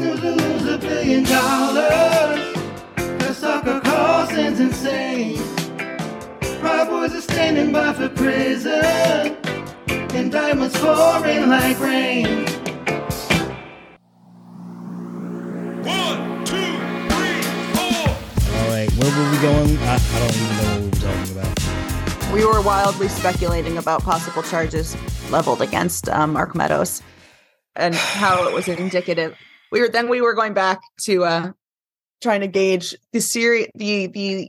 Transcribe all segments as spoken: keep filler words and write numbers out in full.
News will lose a billion dollars. Cause Tucker Carlson's insane. Proud Boys are standing by for prison. Indictments pouring like rain. One, two, three, four. All right, where were we going? I, I don't even know what we were talking about. We were wildly speculating about possible charges leveled against um, Mark Meadows and how it was indicative. We were then we were going back to uh, trying to gauge the seri- the the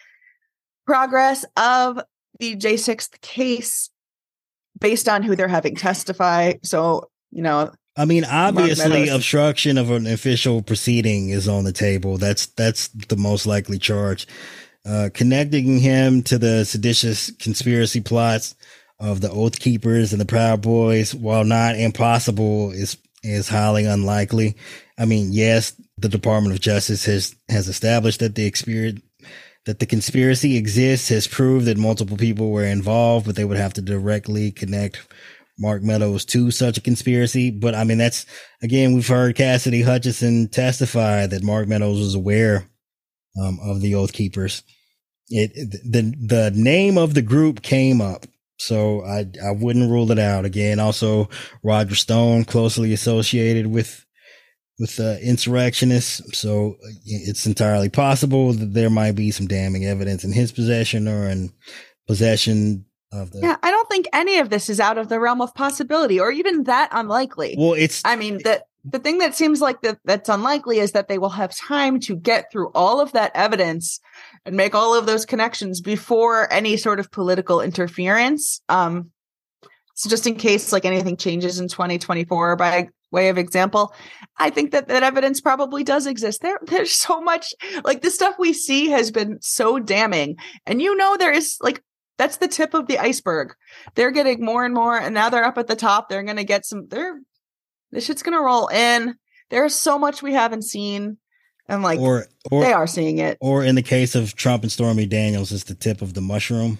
progress of the J sixth case based on who they're having testify. So, you know, I mean, obviously, Meadows. obstruction of an official proceeding is on the table. That's that's the most likely charge. Uh, connecting him to the seditious conspiracy plots of the Oath Keepers and the Proud Boys, while not impossible, is is highly unlikely. I mean, yes, the Department of Justice has has established that the experience that the conspiracy exists, has proved that multiple people were involved, but they would have to directly connect Mark Meadows to such a conspiracy. But I mean, that's, again, we've heard Cassidy Hutchinson testify that Mark Meadows was aware um, of the Oath Keepers. It, the, the name of the group came up, so I, I wouldn't rule it out. Again, also Roger Stone closely associated with, with uh, insurrectionists. So it's entirely possible that there might be some damning evidence in his possession or in possession of the. Yeah, I don't think any of this is out of the realm of possibility or even that unlikely. Well, it's, I mean, the, the thing that seems like that that's unlikely is that they will have time to get through all of that evidence and make all of those connections before any sort of political interference. Um, so just in case like anything changes in twenty twenty-four, by way of example, I think that that evidence probably does exist. There, there's so much, like the stuff we see has been so damning. And you know, there is like, that's the tip of the iceberg. They're getting more and more, and now they're up at the top. They're going to get some, they're, this shit's going to roll in. There's so much we haven't seen. And like, or, or they are seeing it. Or in the case of Trump and Stormy Daniels, it's the tip of the mushroom.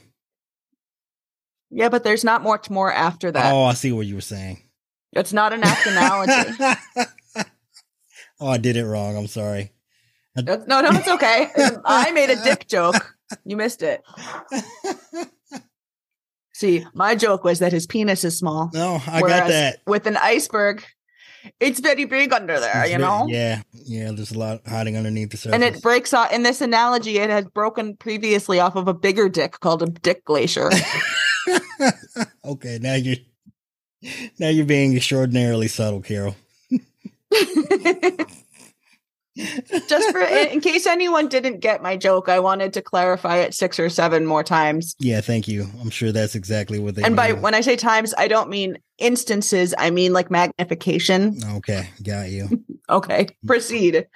Yeah, but there's not much more after that. Oh, I see what you were saying. It's not an apt analogy. Oh, I did it wrong. I'm sorry. I- no, no, it's okay. I made a dick joke. You missed it. See, my joke was that his penis is small. No, I got that. With an iceberg, it's very big under there, It's you very- know? Yeah, yeah. There's a lot hiding underneath the surface. And it breaks off. In this analogy, it has broken previously off of a bigger dick called a dick glacier. Okay, now you're now you're being extraordinarily subtle, Carol. Just for in case anyone didn't get my joke, I wanted to clarify it six or seven more times. Yeah, thank you. I'm sure that's exactly what they And by mean. when I say times, I don't mean instances. I mean like magnification. Okay, got you. Okay, proceed.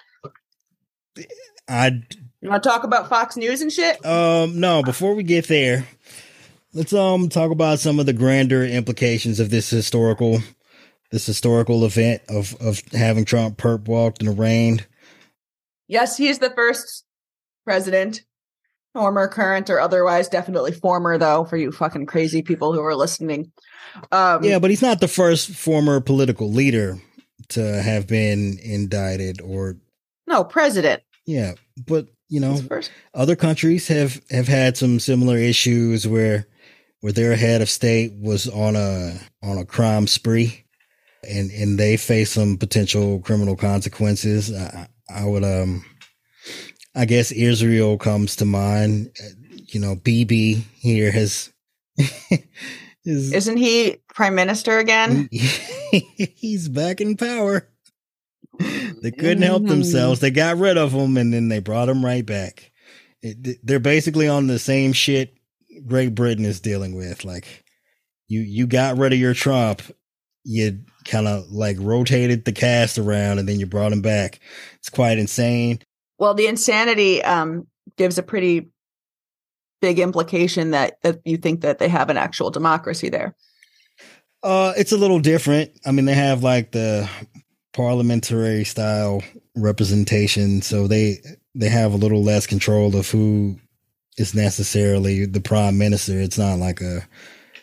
I You want to talk about Fox News and shit? um no, before we get there, let's um talk about some of the grander implications of this historical this historical event of of having Trump perp walked and arraigned. Yes, he's the first president, former, current, or otherwise. Definitely former, though, for you fucking crazy people who are listening. Um, Yeah, but he's not the first former political leader to have been indicted or no, president. yeah, but you know, He's first. other countries have have had some similar issues where where their head of state was on a on a crime spree and and they face some potential criminal consequences. I, I would um I guess Israel comes to mind. You know, B B here has is Isn't he prime minister again? he's back in power. They couldn't help themselves. They got rid of him and then they brought him right back. It, they're basically on the same shit Great Britain is dealing with. Like you, you got rid of your Trump. You kind of like rotated the cast around and then you brought him back. It's quite insane. Well, the insanity um, gives a pretty big implication that, that you think that they have an actual democracy there. Uh, it's a little different. I mean, they have like the parliamentary style representation, so they they have a little less control of who is necessarily the prime minister. It's not like a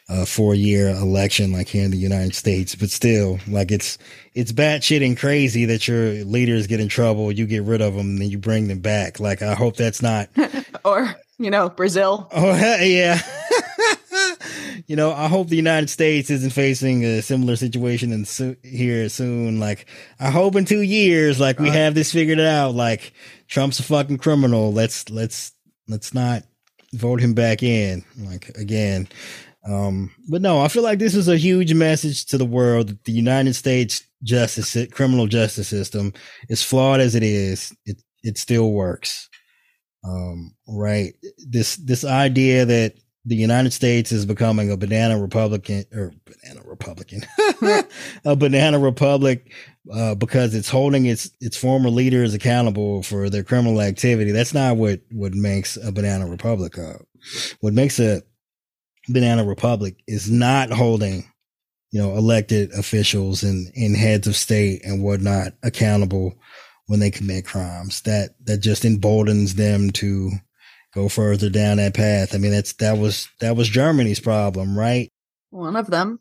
a four year election like here in the United States, but still, like it's it's batshit and crazy that your leaders get in trouble, you get rid of them, and then you bring them back. Like I hope that's not, or you know, Brazil. Oh yeah. You know, I hope the United States isn't facing a similar situation in so- here soon. Like, I hope in two years, like we have this figured out. Like, Trump's a fucking criminal. Let's let's let's not vote him back in. Like again, um, but no, I feel like this is a huge message to the world that the United States justice criminal justice system, as flawed as it is, it it still works. Um, right? This this idea that the United States is becoming a banana Republican or banana Republican, a banana republic, uh, because it's holding its, its former leaders accountable for their criminal activity. That's not what, what makes a banana republic up. What makes a banana republic is not holding, you know, elected officials and, and heads of state and whatnot accountable when they commit crimes. That, that just emboldens them to go further down that path. I mean, that's that was that was Germany's problem, right? One of them.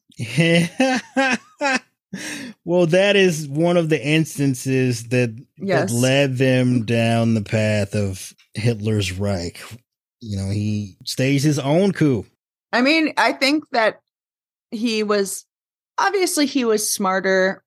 Well, that is one of the instances that, yes. that led them down the path of Hitler's Reich. You know, he staged his own coup. I mean, I think that he was obviously he was smarter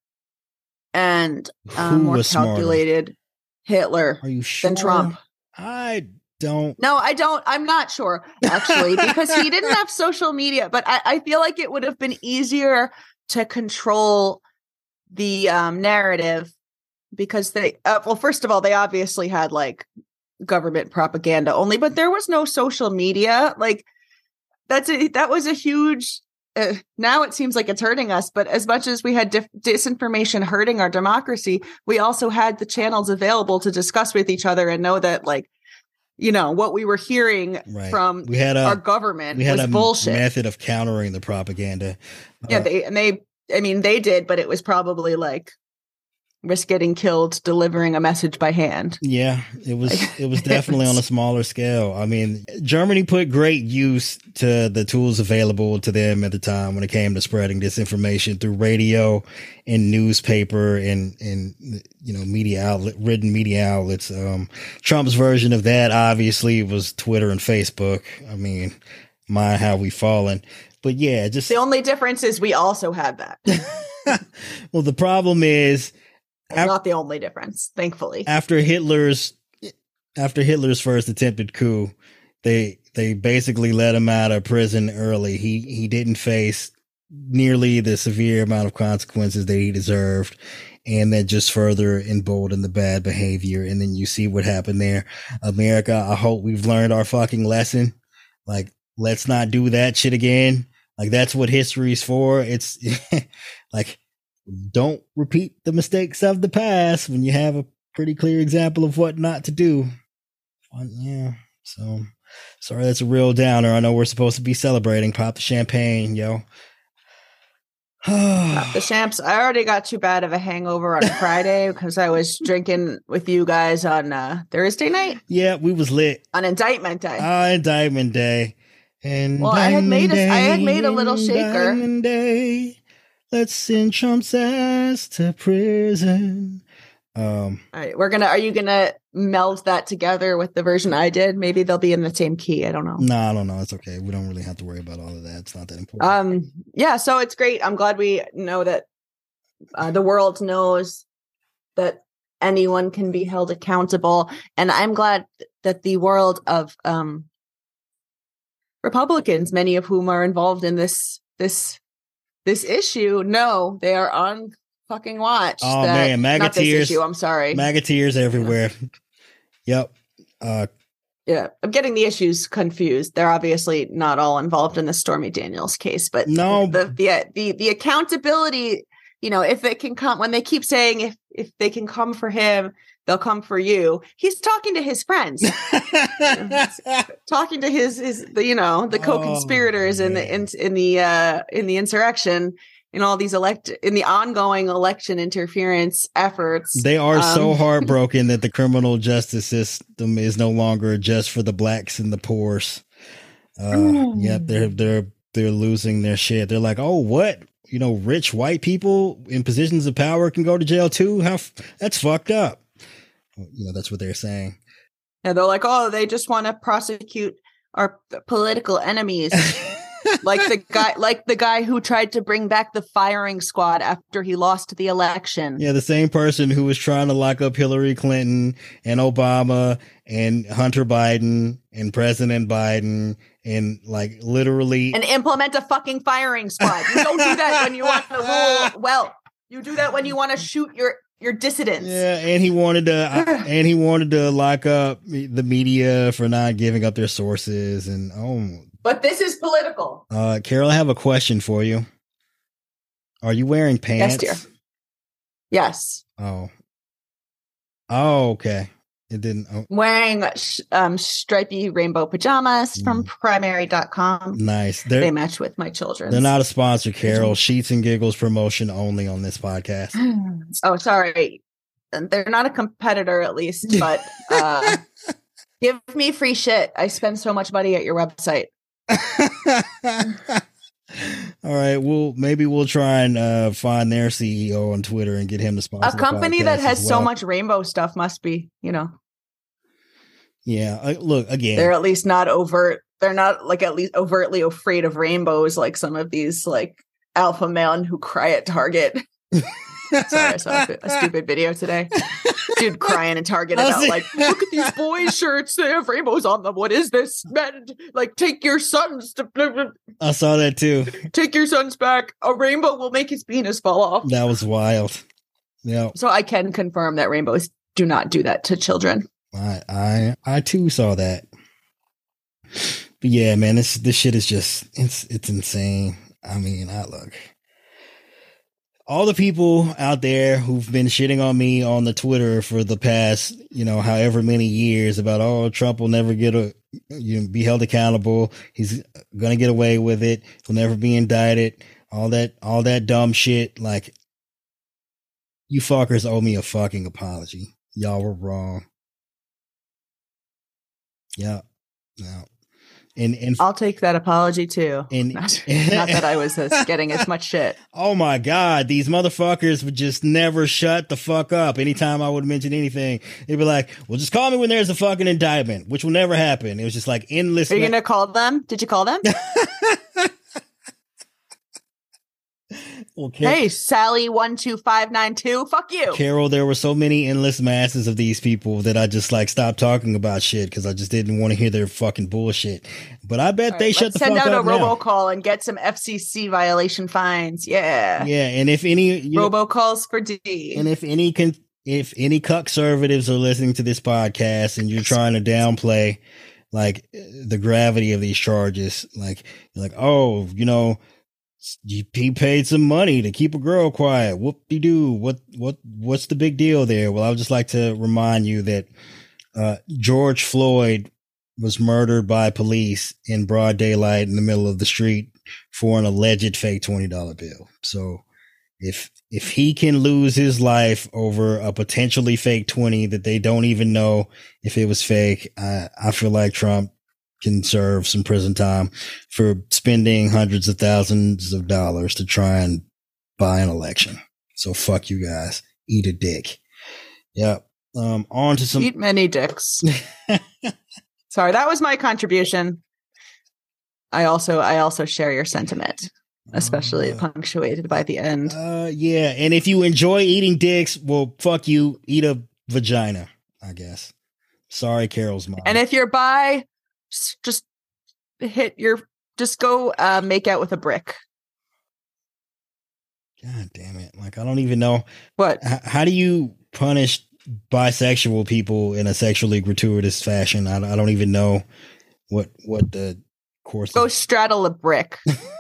and um, more calculated. Smarter? Hitler Are you sure? Than Trump. I. Don't. No, I don't. I'm not sure, actually, because he didn't have social media. But I, I feel like it would have been easier to control the um, narrative because they, uh, well, first of all, they obviously had like government propaganda only, but there was no social media. Like that's a, that was a huge. Uh, now it seems like it's hurting us, but as much as we had dif- disinformation hurting our democracy, we also had the channels available to discuss with each other and know that like. You know, what we were hearing right. from we had a, our government we had was a bullshit. Method of countering the propaganda. Yeah, uh, they and they I mean they did, but it was probably like risk getting killed delivering a message by hand. Yeah, it was it was definitely on a smaller scale. I mean, Germany put great use to the tools available to them at the time when it came to spreading disinformation through radio and newspaper and and you know media outlet written media outlets. Um, Trump's version of that obviously was Twitter and Facebook. I mean, my how we fallen. But yeah, just the only difference is we also had that. Well, the problem is. It's not the only difference, thankfully. After Hitler's after Hitler's first attempted coup, they they basically let him out of prison early. He he didn't face nearly the severe amount of consequences that he deserved, and that just further emboldened the bad behavior. And then you see what happened there. America, I hope we've learned our fucking lesson. Like, let's not do that shit again. Like, that's what history's for. It's like, don't repeat the mistakes of the past when you have a pretty clear example of what not to do. Yeah. So sorry, that's a real downer. I know we're supposed to be celebrating. Pop the champagne, yo. Pop the champs. I already got too bad of a hangover on Friday because I was drinking with you guys on uh, Thursday night. Yeah, we was lit on Indictment Day. Uh, Indictment Day. And well, I had made a, I had made a little shaker. Day. Let's send Trump's ass to prison. Um, All right, we're gonna. Are you gonna meld that together with the version I did? Maybe they'll be in the same key. I don't know. No, I don't know. It's okay. We don't really have to worry about all of that. It's not that important. Um, yeah. So it's great. I'm glad we know that uh, the world knows that anyone can be held accountable, and I'm glad that the world of um, Republicans, many of whom are involved in this this. This issue, no, they are on fucking watch. Oh that, man, MAGA not this tears. issue, I'm sorry. MAGA tears everywhere. Yep. Uh, yeah, I'm getting the issues confused. They're obviously not all involved in the Stormy Daniels case, but no, the the the, the accountability. You know, if it can come, when they keep saying if if they can come for him, they'll come for you. He's talking to his friends, talking to his his the, you know the co-conspirators oh, in the in, in the uh, in the insurrection, in all these elect in the ongoing election interference efforts. They are um, so heartbroken that the criminal justice system is no longer just for the blacks and the poors. Uh, mm. Yep, they're they're they're losing their shit. They're like, oh, what? You know, rich white people in positions of power can go to jail too? How f- that's fucked up. You know, that's what they're saying. And they're like, oh, they just want to prosecute our political enemies. like the guy like the guy who tried to bring back the firing squad after he lost the election. Yeah, the same person who was trying to lock up Hillary Clinton and Obama and Hunter Biden and President Biden and like literally and implement a fucking firing squad. You don't do that when you want to rule well. You do that when you want to shoot your your dissidents. Yeah, and he wanted to and he wanted to lock up the media for not giving up their sources and oh. But this is political. Uh, Carol, I have a question for you. Are you wearing pants? Yes, dear. Yes. Oh. Oh, okay. It didn't. Oh. Wearing um, stripy rainbow pajamas mm. from primary dot com. Nice. They're, they match with my children. They're not a sponsor, Carol. Sheets and Giggles promotion only on this podcast. Oh, sorry. They're not a competitor, at least, but uh, give me free shit. I spend so much money at your website. All right, well, maybe we'll try and uh, find their C E O on Twitter and get him to sponsor a company that has well. so much rainbow stuff. Must be, you know. Yeah, uh, look again. They're at least not overt. They're not like at least overtly afraid of rainbows, like some of these like alpha men who cry at Target. Sorry, I saw a, a stupid video today. Dude crying at Target about like, look at these boys' shirts. They have rainbows on them. What is this? Man, like, take your sons to. I saw that too. Take your sons back. A rainbow will make his penis fall off. That was wild. Yeah. So I can confirm that rainbows do not do that to children. I I I too saw that. But yeah, man, this this shit is just it's it's insane. I mean, I look. All the people out there who've been shitting on me on the Twitter for the past, you know, however many years about, oh, Trump will never get a, you know, be held accountable. He's going to get away with it. He'll never be indicted. All that, all that dumb shit. Like, you fuckers owe me a fucking apology. Y'all were wrong. Yeah. No. And, and I'll take that apology too. And, not, not that I was uh, getting as much shit. Oh my God, these motherfuckers would just never shut the fuck up. Anytime I would mention anything, they'd be like, well, just call me when there's a fucking indictment, which will never happen. It was just like endless. Are you ma- going to call them? Did you call them? Well, Car- hey, Sally one two five nine two, fuck you. Carol, there were so many endless masses of these people that I just like stopped talking about shit because I just didn't want to hear their fucking bullshit. But I bet All they right, shut the fuck up. Send out a now. robocall and get some F C C violation fines. Yeah. Yeah, and if any you robocalls for D. And if any can if any conservatives are listening to this podcast and you're trying to downplay like the gravity of these charges, like you're like, oh, you know, he paid some money to keep a girl quiet. Whoop-de-doo. What, what, what's the big deal there? Well, I would just like to remind you that, uh, George Floyd was murdered by police in broad daylight in the middle of the street for an alleged fake twenty dollar bill. So if, if he can lose his life over a potentially fake twenty that they don't even know if it was fake, I, I feel like Trump can serve some prison time for spending hundreds of thousands of dollars to try and buy an election. So fuck you guys. Eat a dick. Yep. Um, on to some. Eat many dicks. Sorry, that was my contribution. I also, I also share your sentiment, especially uh, punctuated by the end. Uh, yeah. And if you enjoy eating dicks, well, fuck you. Eat a vagina, I guess. Sorry, Carol's mom. And if you're bi, just hit your, just go uh, make out with a brick. God damn it. Like, I don't even know. What? H- how do you punish bisexual people in a sexually gratuitous fashion? I, I don't even know what, what the course Go is. straddle a brick.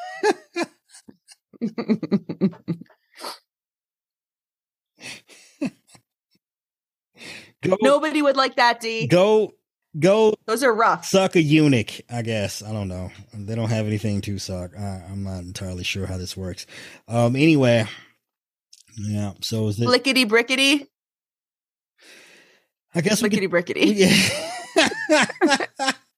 Go, Nobody would like that, D. Go. Go. Those are rough. Suck a eunuch, I guess. I don't know. They don't have anything to suck. I, I'm not entirely sure how this works. Um. Anyway, yeah. So is it lickety brickety? I guess lickety brickety. Yeah.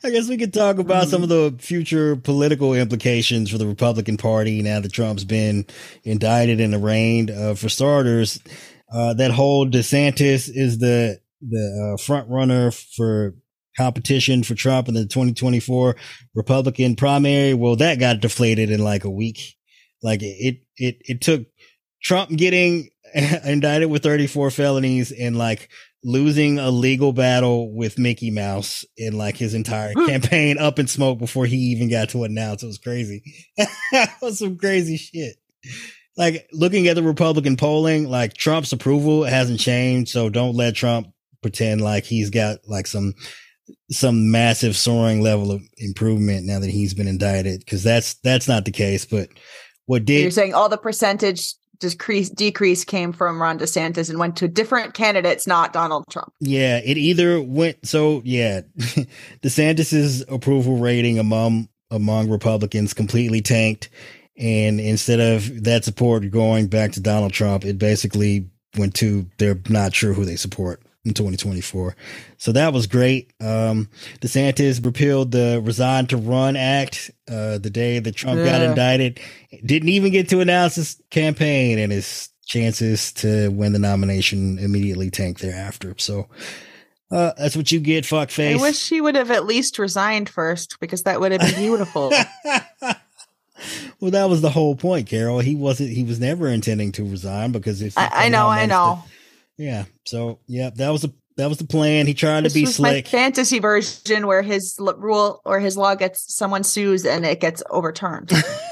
I guess we could talk about some of the future political implications for the Republican Party now that Trump's been indicted and arraigned. Uh, for starters, uh, that whole DeSantis is the the uh, front runner for competition for Trump in the twenty twenty-four Republican primary. Well, that got deflated in like a week. Like it, it, it took Trump getting indicted with thirty-four felonies and like losing a legal battle with Mickey Mouse in like his entire campaign up in smoke before he even got to announce. It was crazy. It was some crazy shit. Like looking at the Republican polling, like Trump's approval hasn't changed. So don't let Trump pretend like he's got like some, some massive soaring level of improvement now that he's been indicted. Cause that's, that's not the case. But what did you're saying all the percentage decrease decrease came from Ron DeSantis and went to different candidates, not Donald Trump. Yeah, it either went so yeah, DeSantis's approval rating among among Republicans completely tanked, and instead of that support going back to Donald Trump, it basically went to they're not sure who they support in twenty twenty-four. So that was great. Um, DeSantis repealed the Resign to Run Act uh, the day that Trump yeah. got indicted. Didn't even get to announce his campaign, and his chances to win the nomination immediately tanked thereafter. So uh, that's what you get, fuckface. I wish he would have at least resigned first, because that would have been beautiful. Well, that was the whole point, Carol. He wasn't. He was never intending to resign because if I, I know, I know. The, Yeah. So, yeah, that was a that was the plan. He tried this to be was slick. My fantasy version where his l- rule or his law gets someone sues and it gets overturned,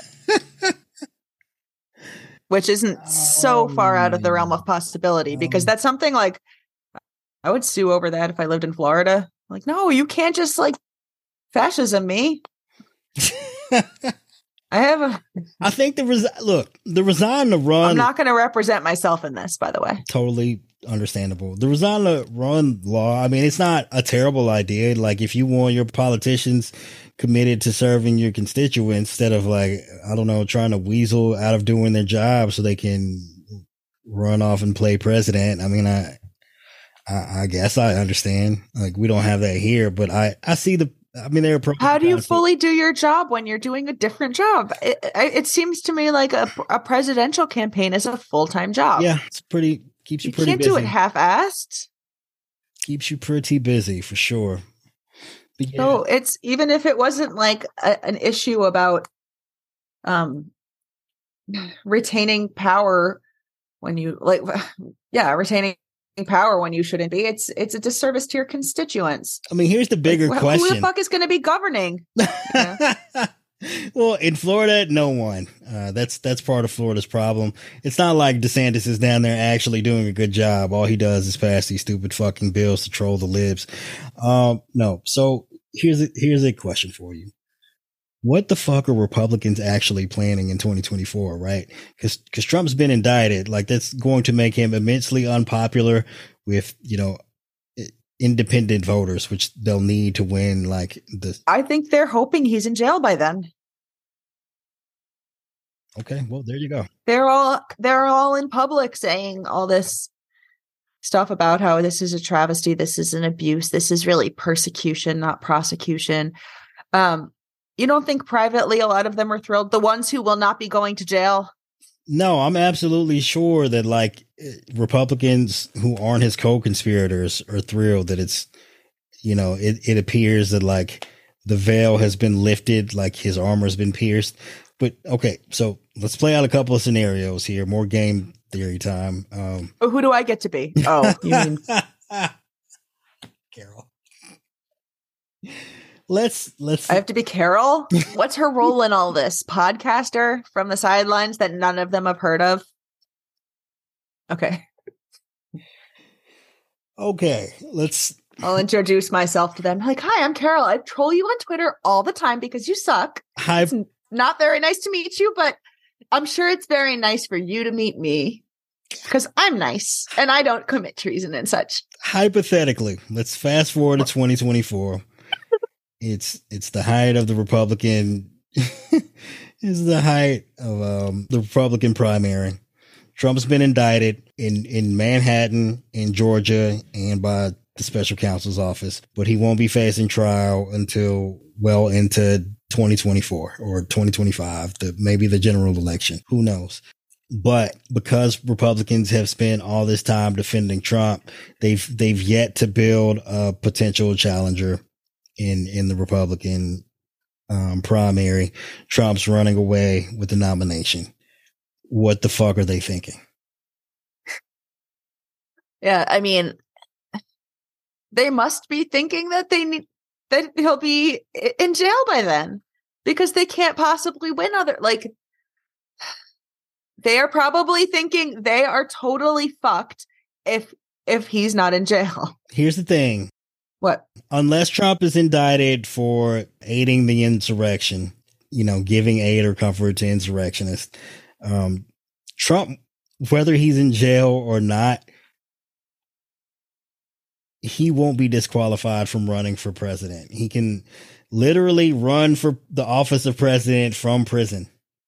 which isn't oh, so far out of the realm of possibility, because that's something like I would sue over that if I lived in Florida. Like, no, you can't just like fascism me. I have a. I think the res- look the resign to run. I'm not going to represent myself in this, by the way. Totally understandable. The resign to run law. I mean, it's not a terrible idea. Like, if you want your politicians committed to serving your constituents instead of like I don't know trying to weasel out of doing their job so they can run off and play president. I mean, I I, I guess I understand. Like, we don't have that here, but I I see the. I mean, they're. How do you fully do your job when you're doing a different job? It, it seems to me like a, a presidential campaign is a full-time job. Yeah, it's pretty keeps you, you pretty. You can't busy. do it half-assed. Keeps you pretty busy for sure. But yeah. So it's even if it wasn't like a, an issue about um retaining power when you like, yeah, retaining. Power when you shouldn't be. It's it's a disservice to your constituents. I mean, here's the bigger like, question: who the fuck is going to be governing? Yeah. Well, in Florida, no one. Uh, that's that's part of Florida's problem. It's not like DeSantis is down there actually doing a good job. All he does is pass these stupid fucking bills to troll the libs. Um, no. So here's a, here's a question for you. What the fuck are Republicans actually planning in twenty twenty-four, right? Because because Trump's been indicted. Like, that's going to make him immensely unpopular with, you know, independent voters, which they'll need to win. Like, the. I think they're hoping he's in jail by then. Okay, well, there you go. They're all they're all in public saying all this stuff about how this is a travesty, this is an abuse, this is really persecution, not prosecution. Um. You don't think privately a lot of them are thrilled? The ones who will not be going to jail? No, I'm absolutely sure that like Republicans who aren't his co-conspirators are thrilled that it's, you know, it, it appears that like the veil has been lifted, like his armor has been pierced. But okay, so let's play out a couple of scenarios here. More game theory time. Um, oh, who do I get to be? Oh, you mean Carol. Let's let's. I have to be Carol. What's her role in all this? Podcaster from the sidelines that none of them have heard of. Okay. Okay. Let's. I'll introduce myself to them. Like, hi, I'm Carol. I troll you on Twitter all the time because you suck. Hi. It's not very nice to meet you, but I'm sure it's very nice for you to meet me because I'm nice and I don't commit treason and such. Hypothetically, let's fast forward to twenty twenty-four. It's it's the height of the Republican. It's the height of um, the Republican primary. Trump's been indicted in, in Manhattan, in Georgia, and by the special counsel's office, but he won't be facing trial until well into twenty twenty-four or twenty twenty-five, the, maybe the general election. Who knows? But because Republicans have spent all this time defending Trump, they've they've yet to build a potential challenger in in the Republican um, primary. Trump's running away with the nomination. What the fuck are they thinking? Yeah, I mean, they must be thinking that they need that he'll be in jail by then, because they can't possibly win other like. They are probably thinking they are totally fucked if if he's not in jail. Here's the thing. What? Unless Trump is indicted for aiding the insurrection, you know, giving aid or comfort to insurrectionists, um, Trump, whether he's in jail or not, he won't be disqualified from running for president. He can literally run for the office of president from prison.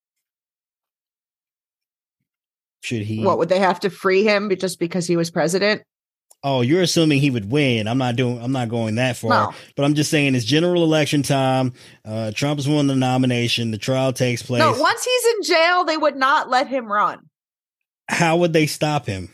Should he? What, would they have to free him just because he was president? Oh, you're assuming he would win. I'm not doing. I'm not going that far. No. But I'm just saying it's general election time. Uh, Trump's won the nomination. The trial takes place. No, once he's in jail, they would not let him run. How would they stop him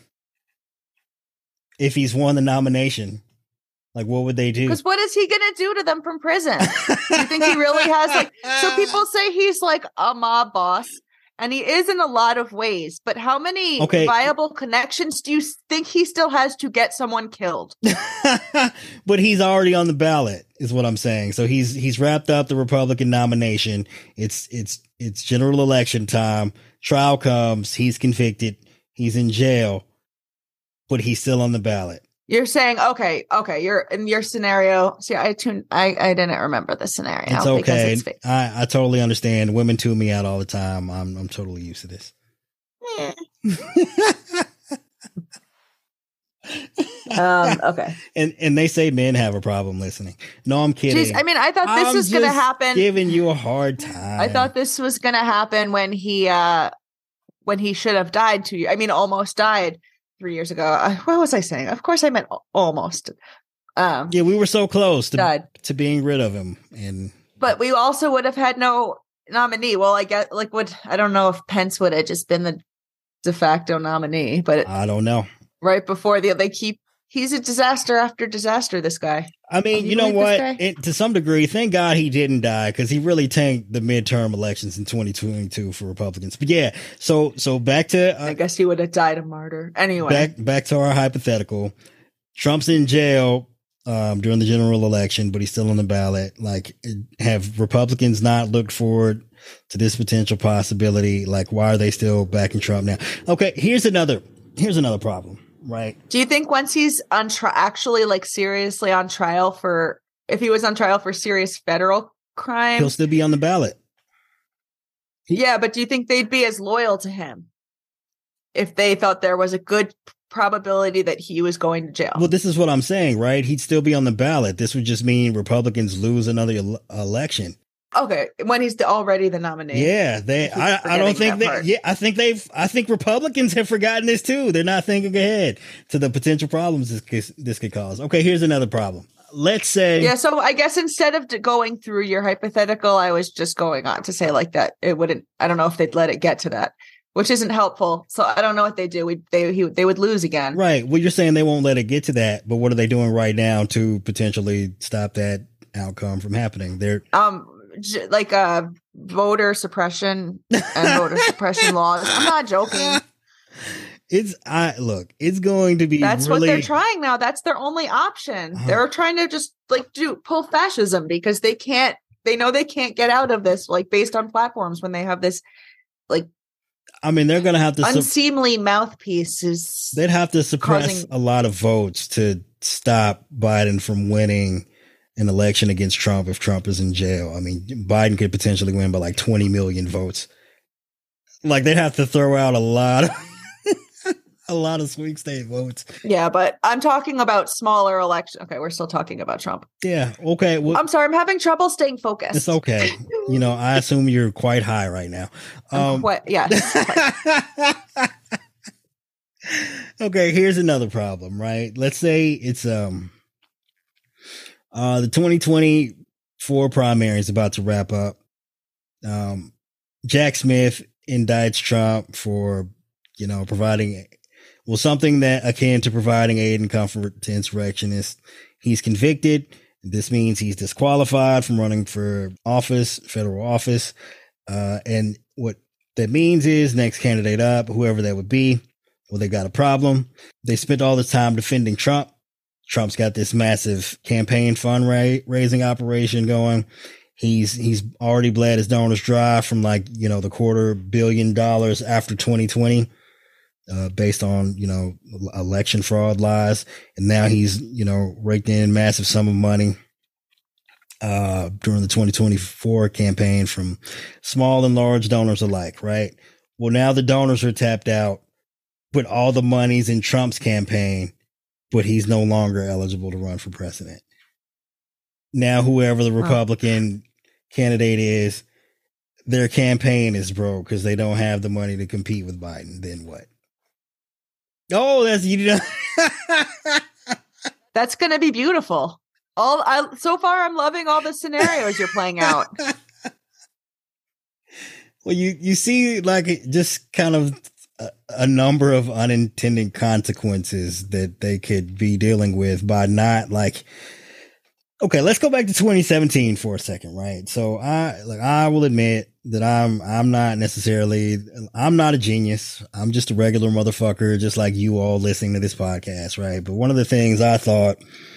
if he's won the nomination? Like, what would they do? Because what is he going to do to them from prison? You think he really has like? So people say he's like a mob boss. And he is in a lot of ways, but how many okay. viable connections do you think he still has to get someone killed? But he's already on the ballot, is what I'm saying. So he's he's wrapped up the Republican nomination. It's it's it's general election time. Trial comes. He's convicted. He's in jail, but he's still on the ballot. You're saying, okay, okay, you're in your scenario. See, I tuned, I, I didn't remember the scenario. It's okay. It's fake. I, I totally understand. Women tune me out all the time. I'm I'm totally used to this. um, okay. And and they say men have a problem listening. No, I'm kidding. Jeez, I mean, I thought this I'm was going to just happen. Giving you a hard time. I thought this was going to happen when he, uh, when he should have died two years. I mean, almost died. Three years ago. Uh, what was I saying? Of course, I meant almost. Um, yeah, we were so close to, died. to being rid of him, and but we also would have had no nominee. Well, I guess like would I don't know if Pence would have just been the de facto nominee, but I don't know. Right before the they keep he's a disaster after disaster. This guy. I mean, you, you know what? It, to some degree, thank God he didn't die, because he really tanked the midterm elections in twenty twenty-two for Republicans. But yeah, so so back to uh, I guess he would have died a martyr anyway. Back back to our hypothetical. Trump's in jail um, during the general election, but he's still on the ballot. Like, have Republicans not looked forward to this potential possibility? Like, why are they still backing Trump now? Okay, here's another here's another problem. Right. Do you think once he's on tri- actually like seriously on trial for if he was on trial for serious federal crime, he'll still be on the ballot? Yeah, but do you think they'd be as loyal to him if they thought there was a good probability that he was going to jail? Well, this is what I'm saying, right? He'd still be on the ballot. This would just mean Republicans lose another ele- election. Okay, when he's the, already the nominee. Yeah, they. I, I don't think they. Yeah, I think they've. I think Republicans have forgotten this too. They're not thinking ahead to the potential problems this could, this could cause. Okay, here's another problem. Let's say. Yeah, so I guess instead of going through your hypothetical, I was just going on to say like that it wouldn't. I don't know if they'd let it get to that, which isn't helpful. So I don't know what they do. We they he, they would lose again. Right. Well, you're saying they won't let it get to that, but what are they doing right now to potentially stop that outcome from happening? They're um. like uh voter suppression and voter suppression laws. I'm not joking. It's I look, it's going to be That's really, what they're trying now. That's their only option. Uh-huh. They're trying to just like do pull fascism because they can't they know they can't get out of this like based on platforms when they have this like I mean, they're going to have to unseemly su- mouthpieces. They'd have to suppress causing- a lot of votes to stop Biden from winning an election against Trump if Trump is in jail. I mean, Biden could potentially win by like twenty million votes. Like, they'd have to throw out a lot of a lot of swing state votes. Yeah, but I'm talking about smaller election. Okay, we're still talking about Trump. Yeah. Okay. Well, I'm sorry. I'm having trouble staying focused. It's okay. You know, I assume you're quite high right now. Um, quite, yes. Okay. Here's another problem, right? Let's say it's, um, Uh, the twenty twenty-four primary is about to wrap up. Um, Jack Smith indicts Trump for, you know, providing, well, something that akin to providing aid and comfort to insurrectionists. He's convicted. This means he's disqualified from running for office, federal office. Uh, and what that means is next candidate up, whoever that would be, well, they got a problem. They spent all this time defending Trump. Trump's got this massive campaign fundraising operation going. He's he's already bled his donors dry from, like, you know, the quarter billion dollars after twenty twenty, uh, based on, you know, election fraud lies. And now he's, you know, raked in massive sum of money uh, during the twenty twenty-four campaign from small and large donors alike, right? Well, now the donors are tapped out, but all the money's in Trump's campaign, but he's no longer eligible to run for president. Now, whoever the Republican oh. candidate is, their campaign is broke because they don't have the money to compete with Biden. Then what? Oh, that's you know. That's going to be beautiful. All I so far, I'm loving all the scenarios you're playing out. Well, you you see, like, just kind of a, a number of unintended consequences that they could be dealing with by not, like. Okay, let's go back to twenty seventeen for a second, right? So I like I will admit that I'm I'm not necessarily I'm not a genius. I'm just a regular motherfucker, just like you all listening to this podcast, right? But one of the things I thought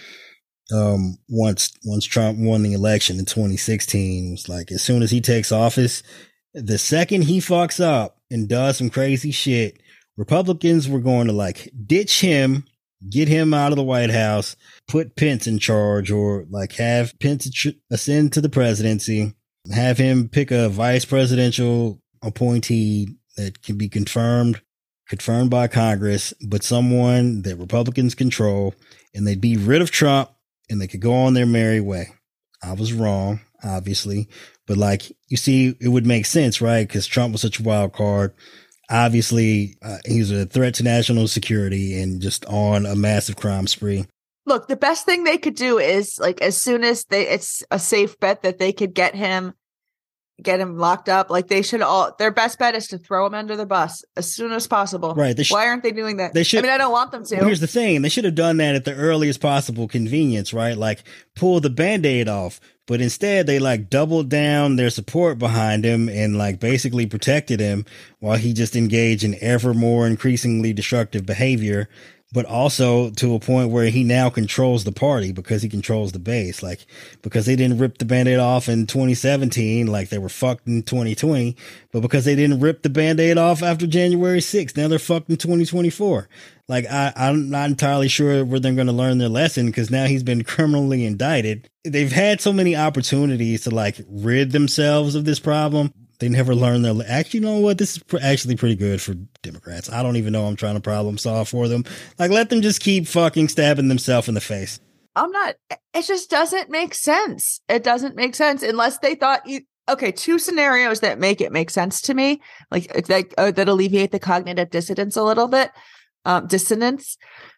um once once Trump won the election in twenty sixteen was, like, as soon as he takes office, the second he fucks up and does some crazy shit, Republicans were going to, like, ditch him, get him out of the White House, put Pence in charge, or, like, have Pence ascend to the presidency, have him pick a vice presidential appointee that can be confirmed, confirmed by Congress, but someone that Republicans control, and they'd be rid of Trump and they could go on their merry way. I was wrong, obviously, but, like, you see, it would make sense, right? Because Trump was such a wild card. Obviously, uh, he's a threat to national security and just on a massive crime spree. Look, the best thing they could do is, like, as soon as they, it's a safe bet that they could get him, get him locked up. Like, they should all, their best bet is to throw him under the bus as soon as possible. Right. Sh- Why aren't they doing that? They should. I mean, I don't want them to. Well, here's the thing. They should have done that at the earliest possible convenience, right? Like, pull the Band-Aid off. But instead, they, like, doubled down their support behind him and, like, basically protected him while he just engaged in ever more increasingly destructive behavior, but also to a point where he now controls the party because he controls the base. Like, because they didn't rip the Band-Aid off in twenty seventeen, like they were fucked in twenty twenty, but because they didn't rip the Band-Aid off after January sixth, now they're fucked in twenty twenty-four. Like, I, I'm not entirely sure where they're going to learn their lesson because now he's been criminally indicted. They've had so many opportunities to, like, rid themselves of this problem. They never learn their, le- actually, you know what? This is pr- actually pretty good for Democrats. I don't even know I'm trying to problem solve for them. Like, let them just keep fucking stabbing themselves in the face. I'm not, it just doesn't make sense. It doesn't make sense unless they thought you, okay, two scenarios that make it make sense to me, like, like uh, that alleviate the cognitive dissonance a little bit. Um, dissonance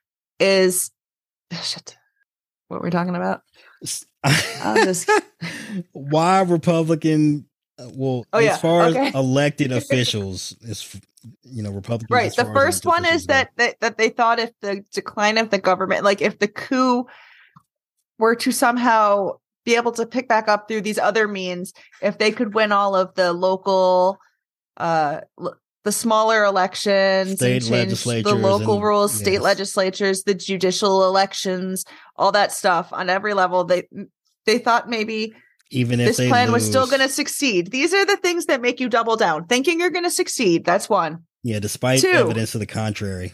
is, shit, what we're we talking about? Just... Why Republican, uh, well, oh, as yeah. far okay. as elected officials, is, you know, Republicans. Right. The first one is that, that, that they thought if the decline of the government, like if the coup were to somehow be able to pick back up through these other means, if they could win all of the local, uh, l- the smaller elections, state and change the local and, rules, state yes. legislatures, the judicial elections, all that stuff on every level, they they thought maybe even if this plan lose, was still going to succeed. These are the things that make you double down, thinking you're going to succeed. That's one. Yeah, despite Two, evidence to the contrary.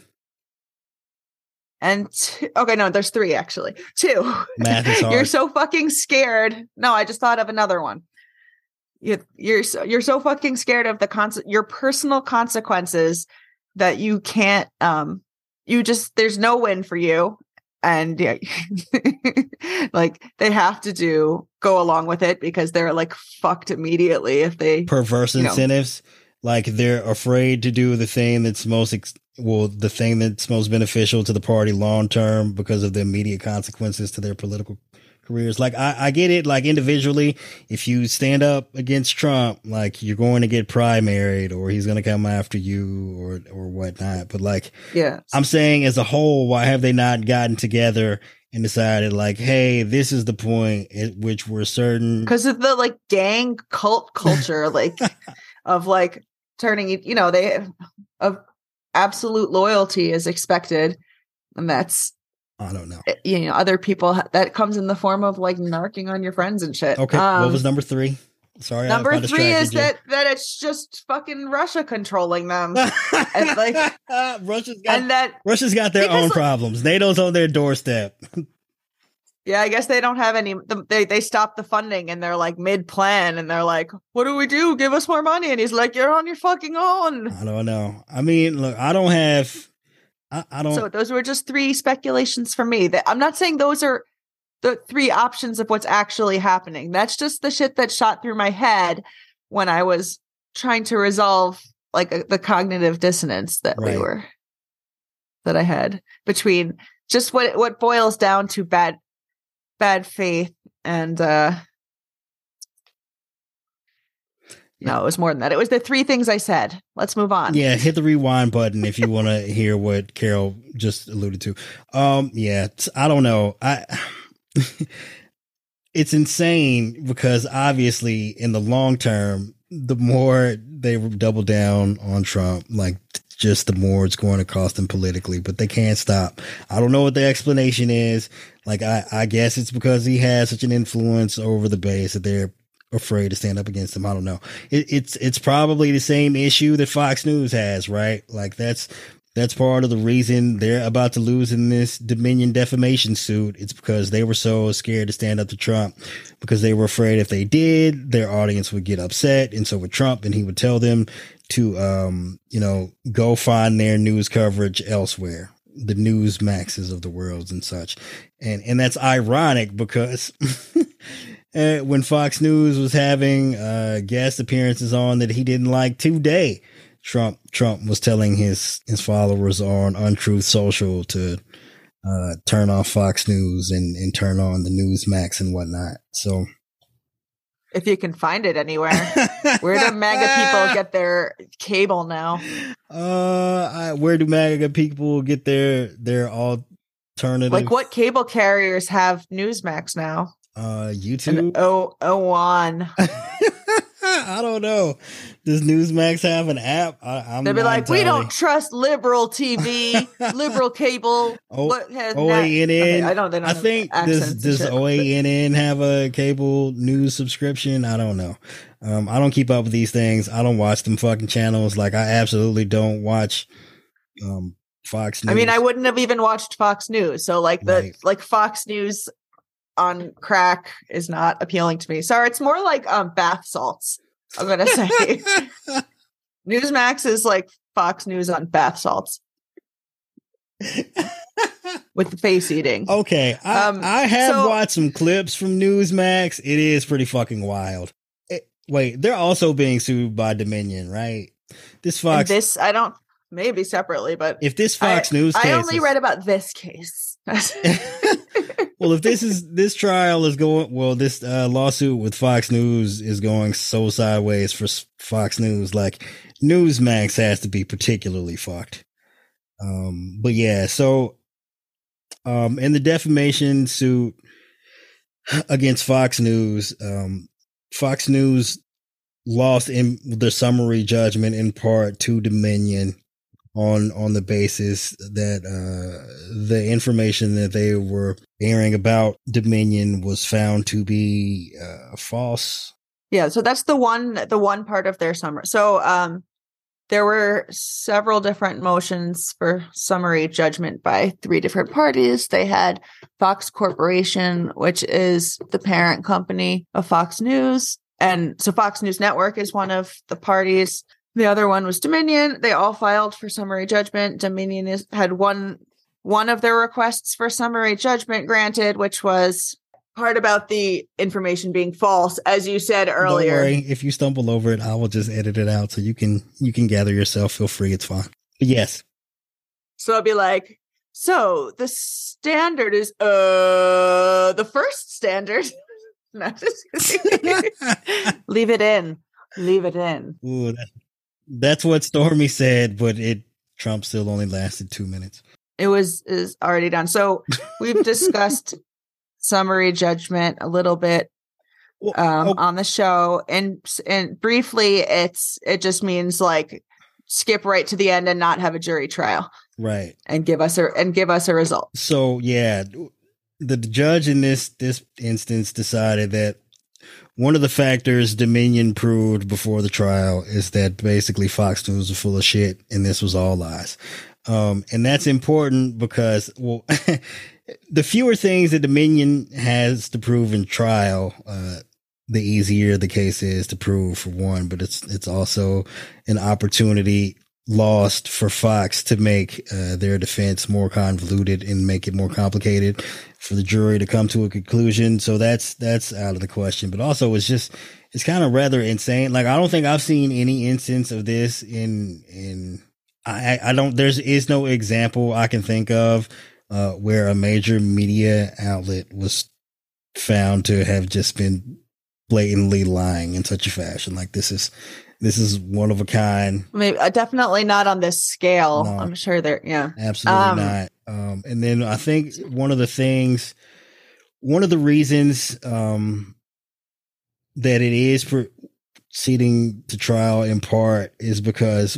And two, okay, no, there's three actually. Two, math is hard. You're so fucking scared. No, I just thought of another one. You, you're so, you're so fucking scared of the con- your personal consequences that you can't. Um, you just there's no win for you, and yeah, like they have to do go along with it because they're like fucked immediately if they perverse you know. incentives. Like they're afraid to do the thing that's most ex- well, the thing that's most beneficial to the party long term because of the immediate consequences to their political careers. Like, I, I get it. Like, individually, if you stand up against Trump, like, you're going to get primaried or he's going to come after you or, or whatnot. But, like, yeah, I'm saying as a whole, why have they not gotten together and decided, like, hey, this is the point at which we're certain? Because of the, like, gang cult culture, like, of, like, turning, you know, they of absolute loyalty is expected. And that's, I don't know. You know, other people that comes in the form of like narking on your friends and shit. Okay, um, what was number three? Sorry, number I, I three is you. that that it's just fucking Russia controlling them, and like Russia's got and that Russia's got their own problems. NATO's on their doorstep. Yeah, I guess they don't have any. They they stopped the funding and they're like mid plan and they're like, "What do we do? Give us more money." And he's like, "You're on your fucking own." I don't know. I mean, look, I don't have. I, I don't. So those were just three speculations for me. That I'm not saying those are the three options of what's actually happening. That's just the shit that shot through my head when I was trying to resolve like a, the cognitive dissonance that right. we were that I had between just what what boils down to bad bad faith and uh no, it was more than that. It was the three things I said. Let's move on. Yeah, hit the rewind button if you want to hear what Carol just alluded to. Um, yeah, I don't know. I it's insane because obviously in the long term, the more they double down on Trump, like just the more it's going to cost them politically, but they can't stop. I don't know what the explanation is. Like, I, I guess it's because he has such an influence over the base that they're afraid to stand up against him. I don't know. It, it's it's probably the same issue that Fox News has, right? Like that's that's part of the reason they're about to lose in this Dominion defamation suit. It's because they were so scared to stand up to Trump because they were afraid if they did, their audience would get upset. And so with Trump, and he would tell them to, um, you know, go find their news coverage elsewhere, the Newsmaxes of the world and such. And and that's ironic because Uh, when Fox News was having uh, guest appearances on that he didn't like today, Trump Trump was telling his his followers on Untruth Social to uh, turn off Fox News and, and turn on the Newsmax and whatnot. So, if you can find it anywhere, where do MAGA people get their cable now? Uh, I, where do MAGA people get their their alternative? Like, what cable carriers have Newsmax now? Uh, YouTube. And oh, oh, one. I don't know. Does Newsmax have an app? I, I'm They'll be like, entirely... we don't trust liberal T V, liberal cable. O- what has O A N N. Okay, I don't. They don't I have think does does shit, O A N N have a cable news subscription? I don't know. Um, I don't keep up with these things. I don't watch them fucking channels. Like, I absolutely don't watch um Fox News. I mean, I wouldn't have even watched Fox News. So like the Right. like Fox News on crack is not appealing to me. Sorry, it's more like um bath salts, I'm gonna say. Newsmax is like Fox News on bath salts with the face eating. Okay, I, Um, I have so- watched some clips from Newsmax. It is pretty fucking wild. It- wait, they're also being sued by Dominion, right? This And Fox. this I don't maybe separately, but if this Fox I, News, I case only is- read about this case. Well, if this is this trial is going well, this uh, lawsuit with Fox News is going so sideways for S- Fox News. Like, Newsmax has to be particularly fucked. Um, but yeah, so um, in the defamation suit against Fox News, um, Fox News lost in the summary judgment in part to Dominion on on the basis that uh, the information that they were airing about Dominion was found to be uh, false. Yeah, so that's the one the one part of their summary. So um there were several different motions for summary judgment by three different parties. They had Fox Corporation, which is the parent company of Fox News. And so Fox News Network is one of the parties. The other one was Dominion. They all filed for summary judgment. Dominion is, had one one of their requests for summary judgment granted, which was part about the information being false, as you said earlier. Don't worry, if you stumble over it, I will just edit it out so you can you can gather yourself. Feel free, it's fine. But yes, So I'll be like, so the standard is uh the first standard. No, just leave it in. Leave it in. Ooh, that, that's what Stormy said, but it Trump still only lasted two minutes. It was is already done. So we've discussed summary judgment a little bit um, oh. on the show, and and briefly, it's it just means like skip right to the end and not have a jury trial, right? And give us a and give us a result. So yeah, the judge in this this instance decided that one of the factors Dominion proved before the trial is that basically Fox News was full of shit and this was all lies. Um, and that's important because, well, the fewer things that Dominion has to prove in trial, uh, the easier the case is to prove, for one, but it's, it's also an opportunity lost for Fox to make uh, their defense more convoluted and make it more complicated for the jury to come to a conclusion. So that's, that's out of the question, but also it's just, it's kind of rather insane. Like, I don't think I've seen any instance of this in, in, I, I don't, there's is no example I can think of, uh, where a major media outlet was found to have just been blatantly lying in such a fashion. Like, this is, This is one of a kind. Maybe uh, definitely not on this scale. No, I'm sure there. Yeah, absolutely um, not. Um, and then I think one of the things, one of the reasons um, that it is proceeding to trial in part is because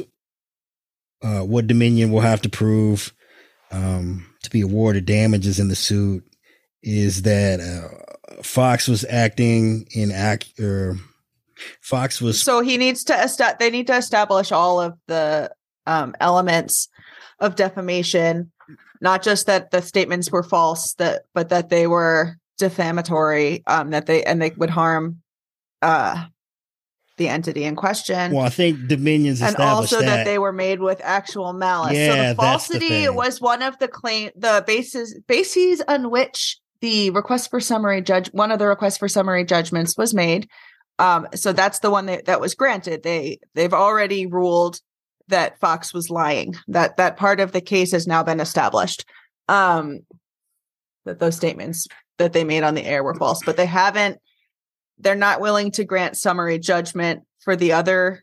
uh, what Dominion will have to prove um, to be awarded damages in the suit is that uh, Fox was acting in act or. Fox was so he needs to esta- they need to establish all of the um, elements of defamation, not just that the statements were false, that but that they were defamatory, um, that they and they would harm uh, the entity in question. Well, I think Dominion's and established also that. that they were made with actual malice. Yeah, so the that's the falsity thing. was one of the claim the bases bases on which the request for summary judge one of the requests for summary judgments was made. Um, so that's the one that, that was granted. They they've already ruled that Fox was lying. That that part of the case has now been established. Um, that those statements that they made on the air were false, but they haven't. They're not willing to grant summary judgment for the other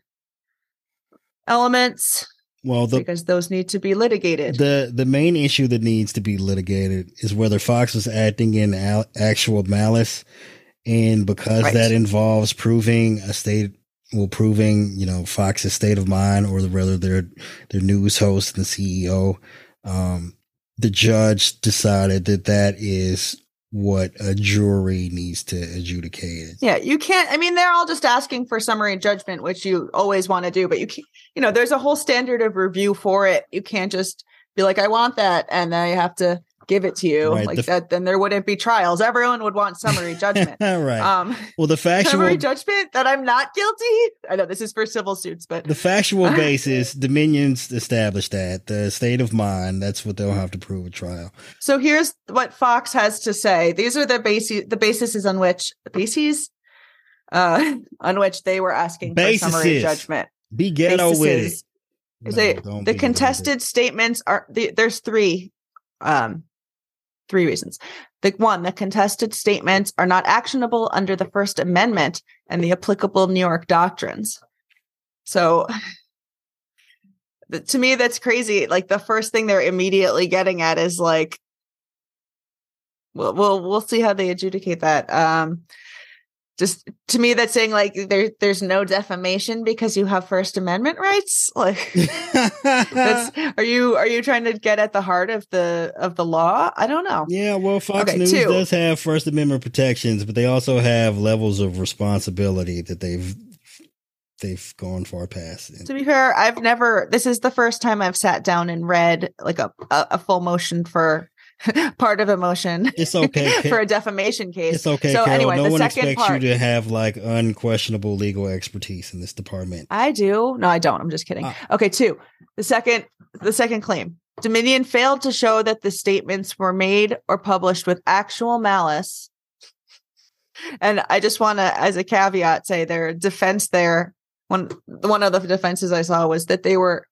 elements. Well, the, because those need to be litigated. The the main issue that needs to be litigated is whether Fox was acting in al- actual malice. And because right. that involves proving a state, well, proving, you know, Fox's state of mind, or rather their, their news host and the C E O, um, the judge decided that that is what a jury needs to adjudicate. Yeah, you can't, I mean, they're all just asking for summary judgment, which you always want to do, but you can't, you know, there's a whole standard of review for it. You can't just be like, I want that. And then you have to give it to you right, like the, that, then there wouldn't be trials. Everyone would want summary judgment. Right. Um, well, the factual summary judgment that I'm not guilty. I know this is for civil suits, but the factual basis, Dominion's established that the state of mind, that's what they'll have to prove at trial. So here's what Fox has to say. These are the bases, the bases on which bases, uh, on which they were asking bases. for summary judgment. Be ghetto bases. with it. No, say, the contested statements are the, there's three. Um, Three reasons. The one, the contested statements are not actionable under the First Amendment and the applicable New York doctrines. So to me, that's crazy. Like the first thing they're immediately getting at is like, well, we'll, we'll see how they adjudicate that. Um, just to me, that's saying like there, there's no defamation because you have First Amendment rights. Like, that's, are you are you trying to get at the heart of the of the law? I don't know. Yeah, well, Fox okay, News two. does have First Amendment protections, but they also have levels of responsibility that they've they've gone far past. To be fair, I've never. This is the first time I've sat down and read like a a, a full motion for. part of a motion. It's okay for a defamation case. It's okay. So Carol, anyway, no the one second expects part, you to have like unquestionable legal expertise in this department. I do. No, I don't. I'm just kidding. Uh, okay, two. The second, the second claim: Dominion failed to show that the statements were made or published with actual malice. And I just want to, as a caveat, say their defense there. One one of the defenses I saw was that they were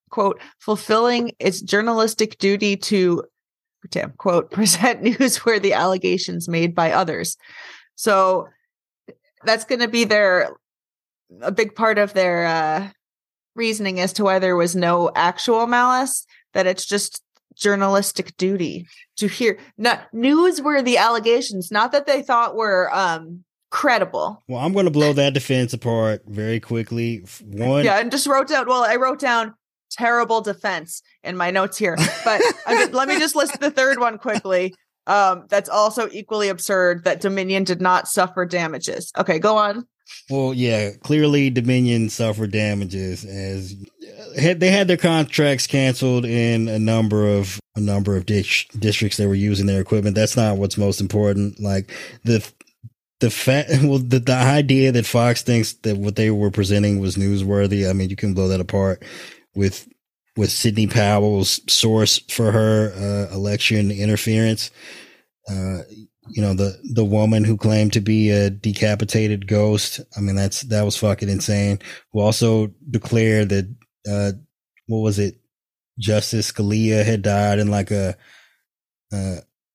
quote, fulfilling its journalistic duty to, damn, quote, present newsworthy allegations made by others. So that's going to be their, a big part of their uh, reasoning as to why there was no actual malice, that it's just journalistic duty to hear not newsworthy allegations, not that they thought were um credible. Well, I'm going to blow that defense apart very quickly. One, yeah, and just wrote down. Well, I wrote down terrible defense in my notes here, but I mean, let me just list the third one quickly. Um, that's also equally absurd. That Dominion did not suffer damages. Okay, go on. Well, yeah, clearly Dominion suffered damages as had, they had their contracts canceled in a number of a number of dis- districts that were using their equipment. That's not what's most important. Like the the fact, well, the, the idea that Fox thinks that what they were presenting was newsworthy. I mean, you can blow that apart with with Sidney Powell's source for her uh, election interference. Uh, you know, the, the woman who claimed to be a decapitated ghost. I mean, that's, that was fucking insane. Who also declared that, uh, what was it? Justice Scalia had died in like a, uh,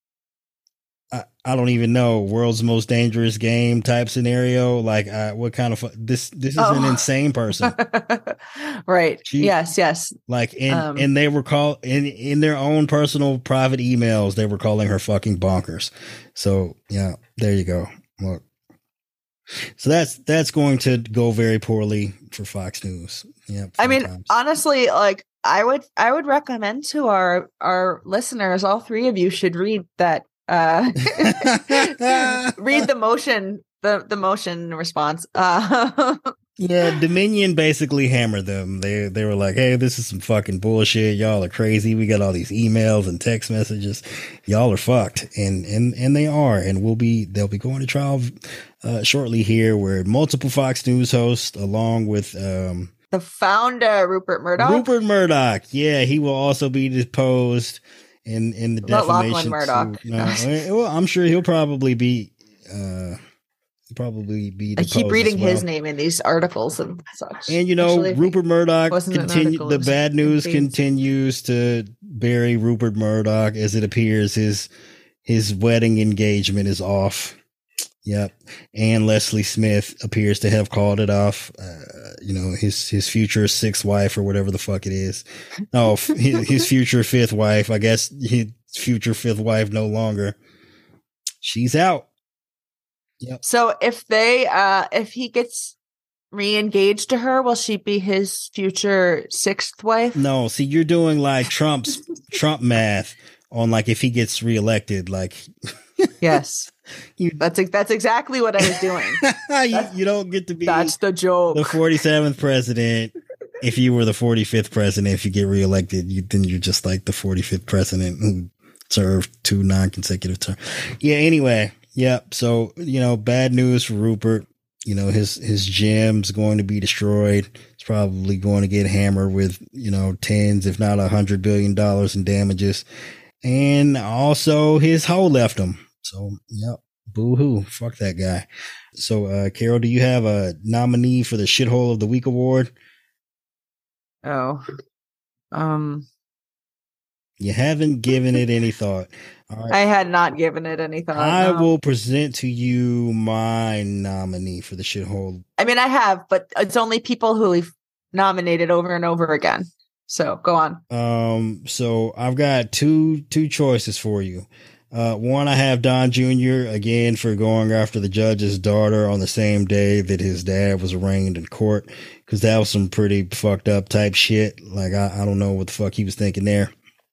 I, I don't even know, world's most dangerous game type scenario. Like, uh, what kind of, fu- this, this is Oh. an insane person. Right. She- yes, yes. Like, and, Um, and they were call in, in their own personal private emails, they were calling her fucking bonkers. So yeah, there you go. Look. So that's, that's going to go very poorly for Fox News. Yeah. I mean, sometimes. honestly, like I would, I would recommend to our, our listeners, all three of you should read that, uh, read the motion, the, the motion response. Uh, Yeah, Dominion basically hammered them. They they were like, "Hey, this is some fucking bullshit. Y'all are crazy. We got all these emails and text messages. Y'all are fucked." And and and they are. And we'll be they'll be going to trial uh, shortly here, where multiple Fox News hosts, along with um, the founder, Rupert Murdoch. Rupert Murdoch. Yeah, he will also be deposed in in the Not Lachlan defamation Murdoch. suit. No, well, I'm sure he'll probably be. Uh, probably be I deposed keep reading as well. his name in these articles and such. And you know, Actually, I think Rupert Murdoch wasn't an continue article, it the was bad in news Feeds. continues to bury Rupert Murdoch. As it appears his his wedding engagement is off. Yep. And Leslie Smith appears to have called it off. Uh, you know, his his future sixth wife or whatever the fuck it is. No, f- his, his future fifth wife. I guess his future fifth wife no longer. She's out. Yep. So if they, uh, if he gets re-engaged to her, will she be his future sixth wife? No, see, you're doing like Trump's Trump math on like if he gets reelected, like Yes, you, that's that's exactly what I was doing. you, you don't get to be That's the joke. the forty-seventh president. If you were the forty-fifth president, if you get reelected, you, then you're just like the forty-fifth president who served two non-consecutive terms. Yeah. Anyway. Yep. So, you know, bad news for Rupert. You know, his, his gem's going to be destroyed. It's probably going to get hammered with, you know, tens, if not a hundred billion dollars in damages. And also his hoe left him. So, yep. Boo hoo. Fuck that guy. So, uh, Carol, do you have a nominee for the Shithole of the Week award? Oh, um, You haven't given it any thought. All right. I had not given it any thought. I no. will present to you my nominee for the Shithole. I mean, I have, but it's only people who we've nominated over and over again. So go on. Um, so I've got two two choices for you. Uh, one, I have Don Junior again for going after the judge's daughter on the same day that his dad was arraigned in court, because that was some pretty fucked up type shit. Like I, I don't know what the fuck he was thinking there.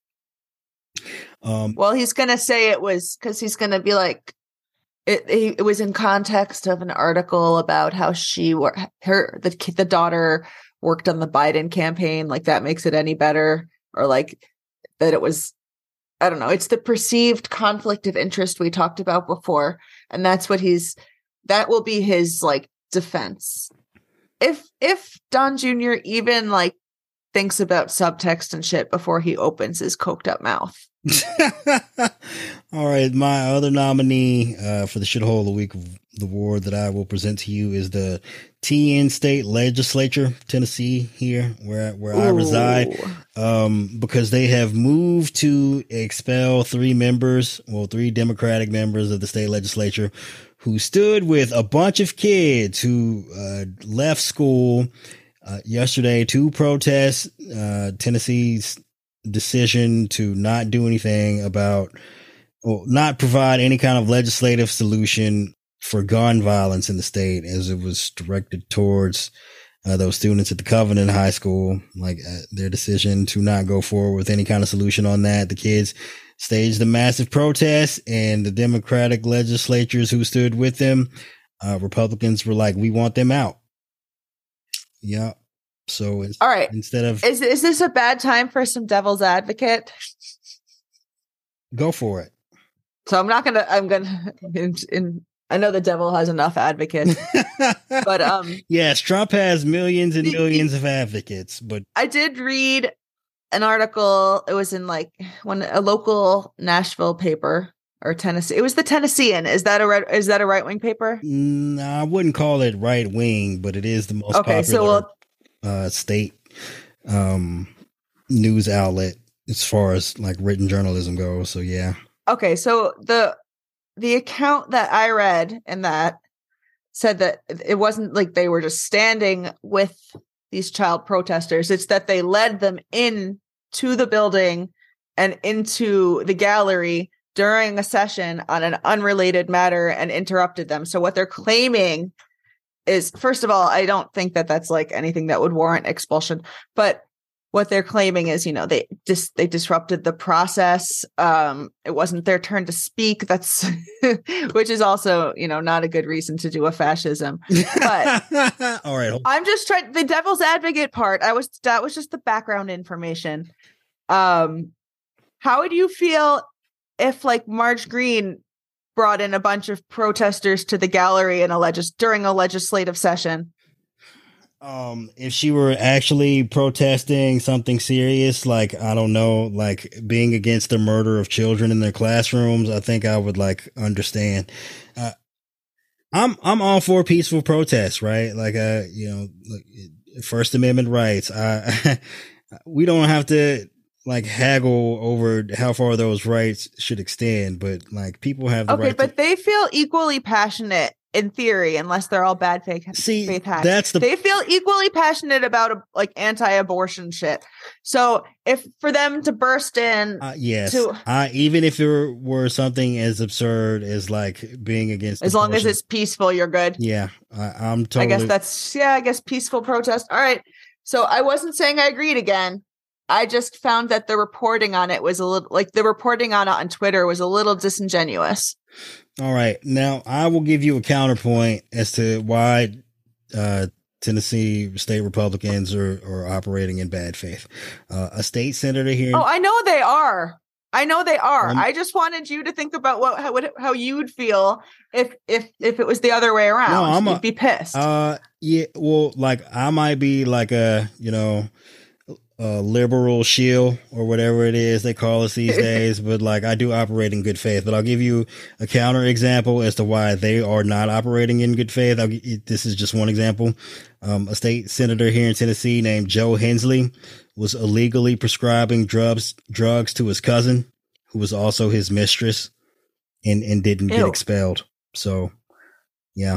Um, Well, he's going to say it was because he's going to be like, it, it, it was in context of an article about how she, wor- her, the kid, the daughter worked on the Biden campaign. Like that makes it any better, or like that it was, I don't know. It's the perceived conflict of interest we talked about before. And that's what he's, that will be his like defense. If, if Don Junior even like thinks about subtext and shit before he opens his coked up mouth. All right, my other nominee uh, for the shithole of the week of the war that I will present to you is the T N State Legislature, Tennessee, here where where I reside, um, because they have moved to expel three members, well, three Democratic members of the state legislature who stood with a bunch of kids who uh, left school uh, yesterday to protest uh, Tennessee's decision to not do anything about, or not provide any kind of legislative solution for gun violence in the state, as it was directed towards uh, those students at the Covenant High School. Like uh, their decision to not go forward with any kind of solution on that. The kids staged a massive protest, and the Democratic legislatures who stood with them, uh, Republicans were like, we want them out. Yeah. So it's, all right. Instead of is is this a bad time for some devil's advocate? Go for it. So I'm not gonna. I'm gonna. In, in, I know the devil has enough advocates, but um, yes, Trump has millions and millions of advocates. But I did read an article. It was in like one a local Nashville paper or Tennessee. It was the Tennessean. Is that a right, is that a right wing paper? No, I wouldn't call it right wing, but it is the most okay, popular. So we'll, Uh, state um, news outlet as far as like written journalism goes. So yeah. Okay, so the the account that I read in that said that it wasn't like they were just standing with these child protesters. It's that they led them in to the building and into the gallery during a session on an unrelated matter and interrupted them. So what they're claiming is, first of all, I don't think that that's like anything that would warrant expulsion, but what they're claiming is, you know, they dis- they disrupted the process. Um, it wasn't their turn to speak. That's, which is also, you know, not a good reason to do a fascism. But all right, I'm just trying the devil's advocate part. I was, that was just the background information. Um, how would you feel if like Marge Green brought in a bunch of protesters to the gallery in a legis- during a legislative session? Um, if she were actually protesting something serious, like, I don't know, like being against the murder of children in their classrooms, I think I would like understand. Uh, I'm, I'm all for peaceful protests, right? Like, uh, you know, like First Amendment rights. I, we don't have to like haggle over how far those rights should extend, but like people have the okay, right but to- they feel equally passionate in theory, unless they're all bad fake See, faith hacks. that's the they feel equally passionate about uh, like anti-abortion shit. So if for them to burst in, uh, yes, to, I, even if there were something as absurd as like being against, as long as abortion, it's peaceful, you're good. yeah, I, I'm totally. I guess that's yeah. I guess peaceful protest. All right. So I wasn't saying I agreed again. I just found that the reporting on it was a little like the reporting on it on Twitter was a little disingenuous. All right. Now I will give you a counterpoint as to why uh, Tennessee state Republicans are, are operating in bad faith. Uh, a state senator here. Oh, I know they are. I know they are. Um, I just wanted you to think about what how, what, how you would feel if if if it was the other way around. No, I'm You'd a- be pissed. Uh, yeah. Well, like I might be like a, you know, a liberal shield or whatever it is they call us these days, but like I do operate in good faith. But I'll give you a counter example as to why they are not operating in good faith. I'll, this is just one example. Um, a state senator here in Tennessee named Joe Hensley was illegally prescribing drugs drugs to his cousin, who was also his mistress, and and didn't Ew. get expelled. So, yeah.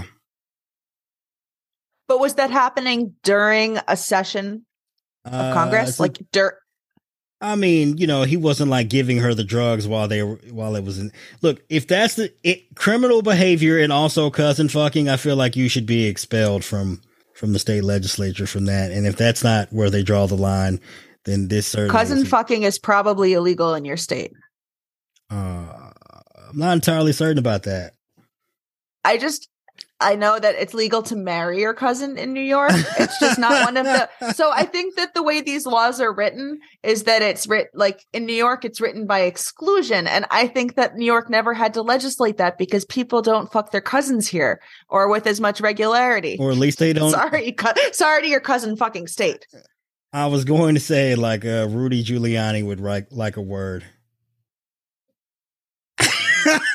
But was that happening during a session of Congress? Uh, like dur- I mean, you know, he wasn't like giving her the drugs while they were while it was in. Look, if that's the it, criminal behavior and also cousin fucking, I feel like you should be expelled from from the state legislature from that. And if that's not where they draw the line, then this certainly cousin isn't. fucking is probably illegal in your state. Uh, I'm not entirely certain about that. I just I know that it's legal to marry your cousin in New York. It's just not one of the. So I think that the way these laws are written is that it's written like in New York, it's written by exclusion. And I think that New York never had to legislate that because people don't fuck their cousins here or with as much regularity. Or at least they don't. Sorry, cu- sorry to your cousin fucking state. I was going to say like uh, Rudy Giuliani would write like a word.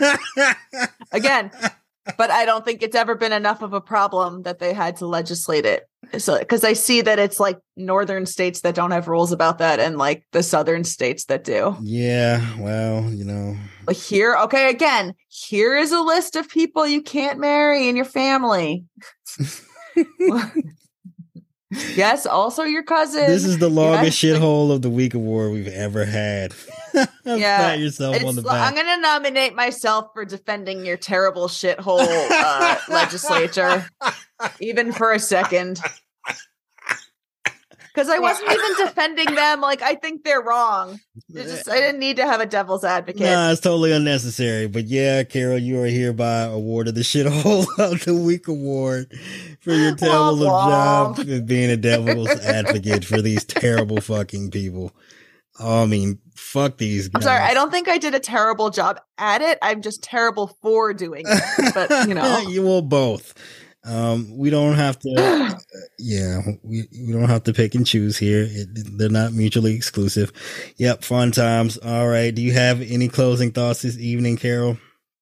Again, but I don't think it's ever been enough of a problem that they had to legislate it. So, because I see that it's like northern states that don't have rules about that, and like the southern states that do. Yeah, well, you know. But here, okay, again, here is a list of people you can't marry in your family. Yes, also your cousin. This is the longest yes, shithole the- of the week award we've ever had. Yeah, pat yourself on the back. I'm going to nominate myself for defending your terrible shithole uh, legislature, even for a second. Because I wasn't even defending them. Like, I think they're wrong. It's just, I didn't need to have a devil's advocate. Nah, it's totally unnecessary. But yeah, Carol, you are hereby awarded the shithole of the week award for your terrible job of being a devil's advocate for these terrible fucking people. Oh, I mean, fuck these guys. I'm sorry, I don't think I did a terrible job at it. I'm just terrible for doing it. But, you know. You will both. Um, we don't have to, uh, yeah, we, we don't have to pick and choose here. It, they're not mutually exclusive. Yep. Fun times. All right. Do you have any closing thoughts this evening, Carol?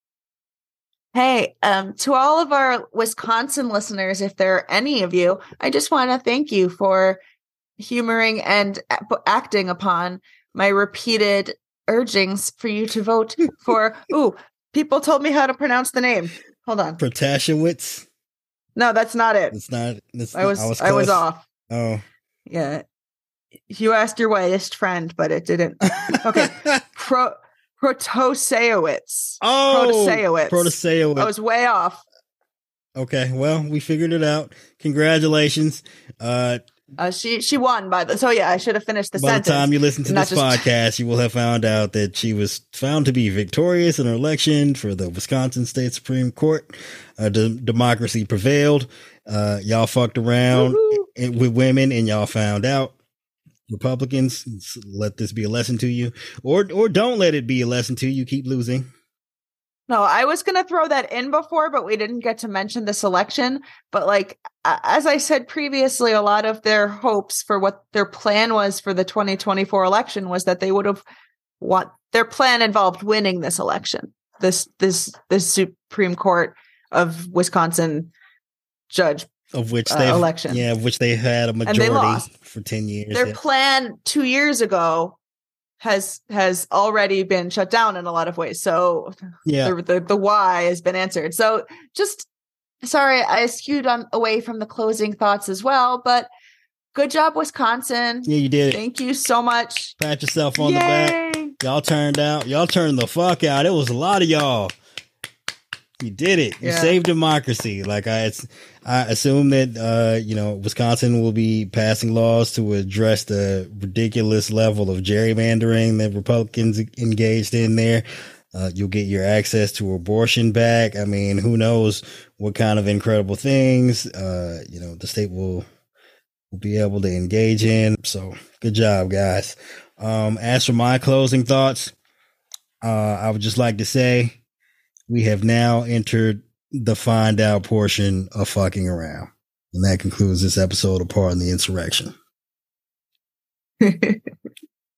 Hey, um, to all of our Wisconsin listeners, if there are any of you, I just want to thank you for humoring and a- acting upon my repeated urgings for you to vote for. Ooh, people told me how to pronounce the name. Hold on. Protasiewicz? No, that's not it. It's not. It's I was, I was, I was off. Oh, yeah. You asked your whitest friend, but it didn't. Okay. Pro Protasiewicz. Oh, Protasiewicz. Protasiewicz. I was way off. Okay, well, we figured it out. Congratulations. Uh, uh she she won by the. So yeah, I should have finished the by sentence. By the time you listen to this just... podcast, you will have found out that she was found to be victorious in her election for the Wisconsin State Supreme Court. Uh, de- democracy prevailed. Uh, y'all fucked around i- with women, and y'all found out. Republicans, let this be a lesson to you, or or don't let it be a lesson to you. Keep losing. No, I was going to throw that in before, but we didn't get to mention this election. But like, as I said previously, a lot of their hopes for what their plan was for the twenty twenty-four election was that they would have what their plan involved winning this election, this, this, this Supreme Court of Wisconsin judge of which uh, they election. Yeah. Of which they had a majority for ten years. Their yeah. plan two years ago has has already been shut down in a lot of ways. So yeah, the, the the why has been answered. So just sorry, I skewed on away from the closing thoughts as well, but good job, Wisconsin. Yeah, you did it. Thank you so much. Pat yourself on Yay! the back. Y'all turned out. Y'all turned the fuck out. It was a lot of y'all. You did it. You yeah. saved democracy. Like I, it's, I assume that, uh, you know, Wisconsin will be passing laws to address the ridiculous level of gerrymandering that Republicans engaged in there. Uh, you'll get your access to abortion back. I mean, who knows what kind of incredible things, uh, you know, the state will, will be able to engage in. So good job, guys. Um, as for my closing thoughts, uh, I would just like to say, we have now entered the find out portion of fucking around. And that concludes this episode of Pardon the Insurrection.